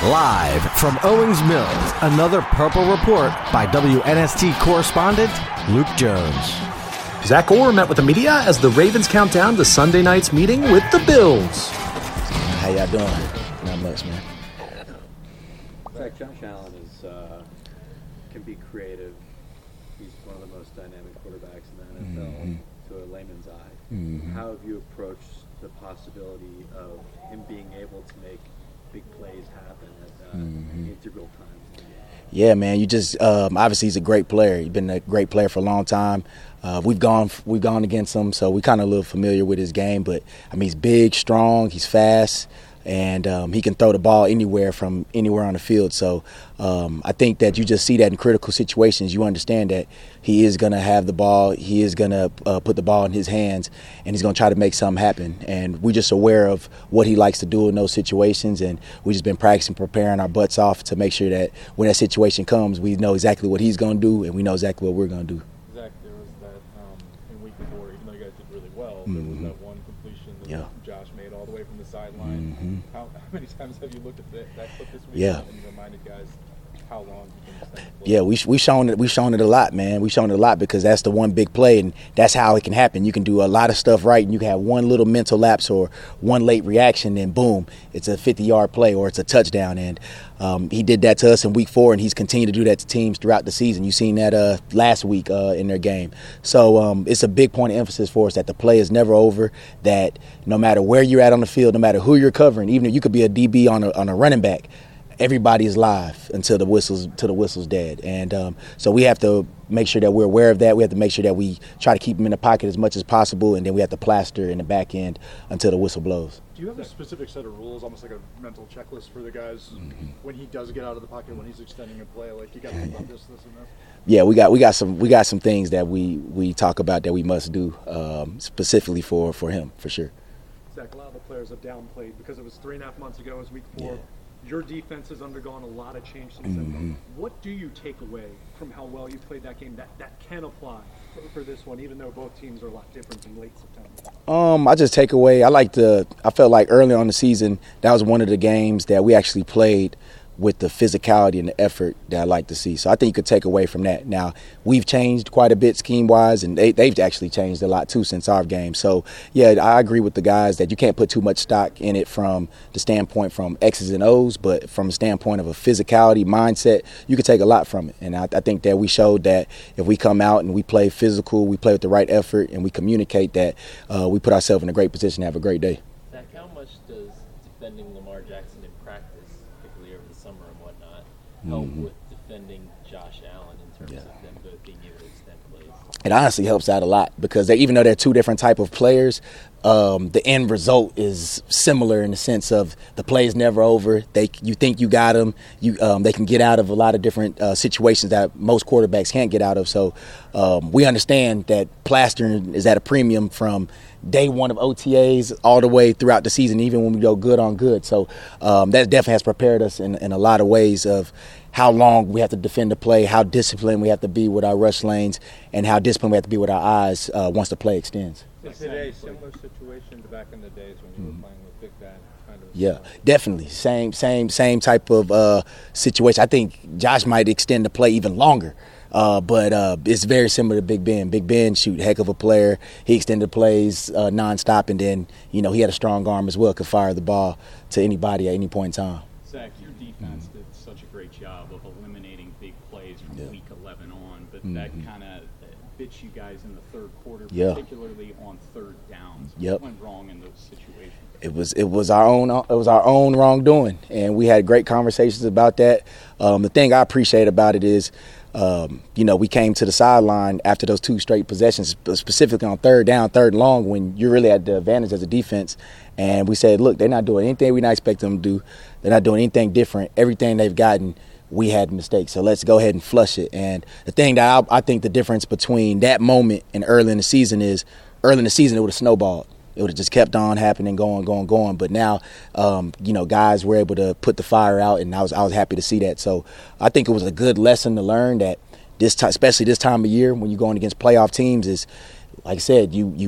Live from Owings Mills, another Purple Report by WNST correspondent Luke Jones. Zach Orr met with the media as the Ravens count down to Sunday night's meeting with the Bills. How y'all doing? Not much, man. Zach, Josh Allen can be creative. He's one of the most dynamic quarterbacks in the NFL to a layman's eye. How have you approached the possibility of him being able to make big plays happen at integral times? Yeah, man. You just obviously he's a great player. He's been a great player for a long time. We've gone against him, so we kind of a little familiar with his game. But I mean, he's big, strong, he's fast, and he can throw the ball anywhere from anywhere on the field. So I think that you just see that in critical situations. You understand that he is going to have the ball, he is going to put the ball in his hands, and he's going to try to make something happen. And we're just aware of what he likes to do in those situations, and we've just been practicing, preparing our butts off to make sure that when that situation comes, we know exactly what he's going to do, and we know exactly what we're going to do. Zach, there was that in week 4, even though you guys did really well, there was that one completion that Josh made all the way from the sideline. How many times have you looked at that clip this week and reminded guys how long you can extend the play? Yeah, we've shown it a lot, man. We've shown it a lot because that's the one big play, and that's how it can happen. You can do a lot of stuff right, and you can have one little mental lapse or one late reaction, and boom, it's a 50-yard play or it's a touchdown. And he did that to us in week 4, and he's continued to do that to teams throughout the season. You've seen that last week in their game. So it's a big point of emphasis for us that the play is never over, that no matter where you're at on the field, no matter who you're covering, even if you could be a DB on a running back, everybody is live until the whistle's dead. And so we have to make sure that we're aware of that. We have to make sure that we try to keep them in the pocket as much as possible, and then we have to plaster in the back end until the whistle blows. Do you have a specific set of rules, almost like a mental checklist for the guys when he does get out of the pocket, when he's extending a play, like you got to think about this, and this? Yeah, we got some things that we talk about that we must do specifically for him, for sure. Zach, a lot of the players have downplayed because it was 3.5 months ago, it was week 4. Yeah. Your defense has undergone a lot of change since then. What do you take away from how well you played that game that can apply for this one, even though both teams are a lot different in late September? I just take away, I felt like early on in the season, that was one of the games that we actually played with the physicality and the effort that I like to see. So I think you could take away from that. Now, we've changed quite a bit scheme-wise, and they've actually changed a lot, too, since our game. So, yeah, I agree with the guys that you can't put too much stock in it from the standpoint from X's and O's, but from the standpoint of a physicality mindset, you could take a lot from it. And I think that we showed that if we come out and we play physical, we play with the right effort, and we communicate that, we put ourselves in a great position to have a great day. Zach, how much does defending Lamar Jackson in practice, particularly over the summer and whatnot, help with defending Josh Allen in terms of them both being able to extend plays? It honestly helps out a lot because even though they're two different type of players, the end result is similar in the sense of the play is never over. You think you got them. They can get out of a lot of different situations that most quarterbacks can't get out of. So we understand that plastering is at a premium from day one of OTAs all the way throughout the season, even when we go good on good. So that definitely has prepared us in a lot of ways of how long we have to defend the play, how disciplined we have to be with our rush lanes, and how disciplined we have to be with our eyes once the play extends. Is it a similar situation to back in the days when you were playing with Big Ben? Yeah, definitely. Same type of situation. I think Josh might extend the play even longer. But it's very similar to Big Ben. Big Ben, heck of a player. He extended plays nonstop, and then, he had a strong arm as well, could fire the ball to anybody at any point in time. Zach, your defense did such a great job of eliminating big plays from week 11 on, but that kind of bit you guys in the third quarter, particularly on third downs. What went wrong in those situations? It was our own wrongdoing, and we had great conversations about that. The thing I appreciate about it is, we came to the sideline after those 2 straight possessions, specifically on third down, third and long, when you really had the advantage as a defense. And we said, look, they're not doing anything we not expect them to do. They're not doing anything different. Everything they've gotten, we had mistakes. So let's go ahead and flush it. And the thing that I think the difference between that moment and early in the season is, early in the season it would have snowballed. It would have just kept on happening, going. But now, guys were able to put the fire out, and I was happy to see that. So I think it was a good lesson to learn that especially this time of year when you're going against playoff teams, is like I said, you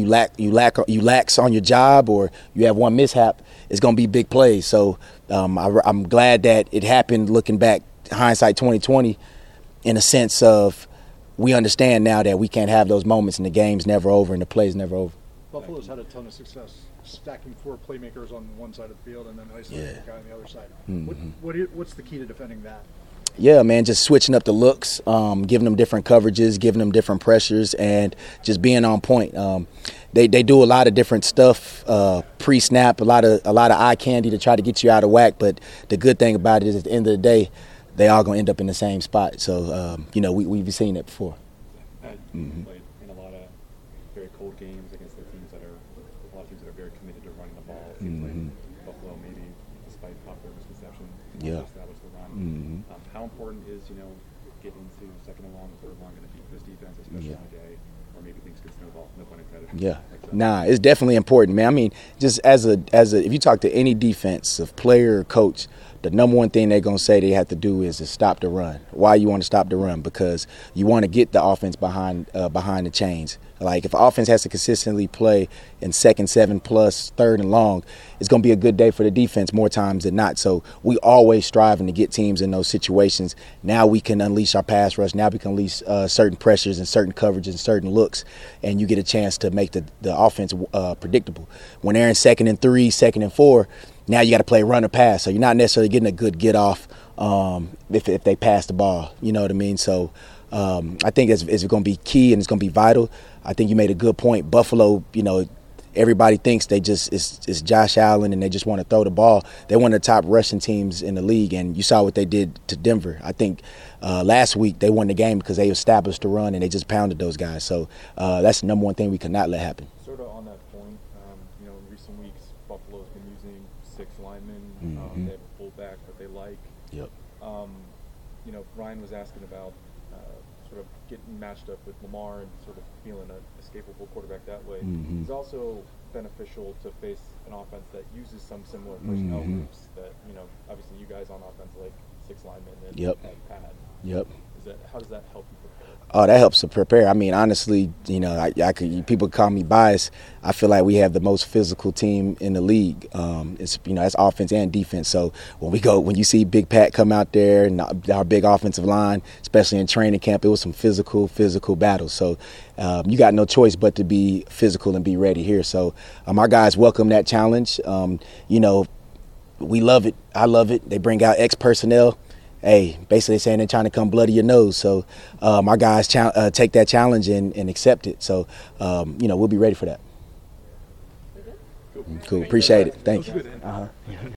lax on your job, or you have one mishap, it's gonna be big plays. So I'm glad that it happened. Looking back, hindsight 2020, in a sense of we understand now that we can't have those moments, and the game's never over and the play's never over. Buffalo's had a ton of success stacking 4 playmakers on one side of the field and then isolating the guy on the other side. What's the key to defending that? Yeah, man, just switching up the looks, giving them different coverages, giving them different pressures, and just being on point. They do a lot of different stuff pre-snap, a lot of eye candy to try to get you out of whack. But the good thing about it is, at the end of the day, they all gonna end up in the same spot. So we've seen it before. Played in a lot of very cold games against the teams that are a lot of teams that are very committed to running the ball. It seems like Buffalo, maybe despite popular misconception, established the run. How important is getting to second and long, third and long going to be for this defense, especially on a day where maybe things could snowball? No pun intended. It's definitely important, man. I mean, just as a if you talk to any defensive player or coach, the number one thing they're going to say they have to do is to stop the run. Why you want to stop the run? Because you want to get the offense behind the chains. Like, if offense has to consistently play in second, 7+ third and long, it's going to be a good day for the defense more times than not. So we always striving to get teams in those situations. Now we can unleash our pass rush. Now we can unleash certain pressures and certain coverages and certain looks, and you get a chance to make the offense predictable. When they're in 2nd and 3, 2nd and 4, now you got to play run or pass. So you're not necessarily getting a good get off if they pass the ball. You know what I mean? So I think it's going to be key and it's going to be vital. I think you made a good point. Buffalo, everybody thinks it's Josh Allen and they just want to throw the ball. They're one of the top rushing teams in the league, and you saw what they did to Denver. I think last week they won the game because they established the run and they just pounded those guys. So that's the number one thing we could not let happen. Sort of on that point, in recent weeks, Buffalo's been using 6 linemen. They have a fullback that they like. Yep. Ryan was asking about sort of getting matched up with Lamar and sort of feeling an escapable quarterback that way. It's also beneficial to face an offense that uses some similar personnel groups that, obviously you guys on offense like 6 linemen and pad. Yep. How does that help you prepare? Oh, that helps to prepare. I mean, honestly, people call me biased. I feel like we have the most physical team in the league. It's offense and defense. So when you see Big Pat come out there and our big offensive line, especially in training camp, it was some physical battles. So you got no choice but to be physical and be ready here. So our guys welcome that challenge. We love it. I love it. They bring out ex-personnel. Hey, basically saying they're trying to come bloody your nose. So our guys take that challenge and accept it. So, we'll be ready for that. Cool. Appreciate it. Thank you.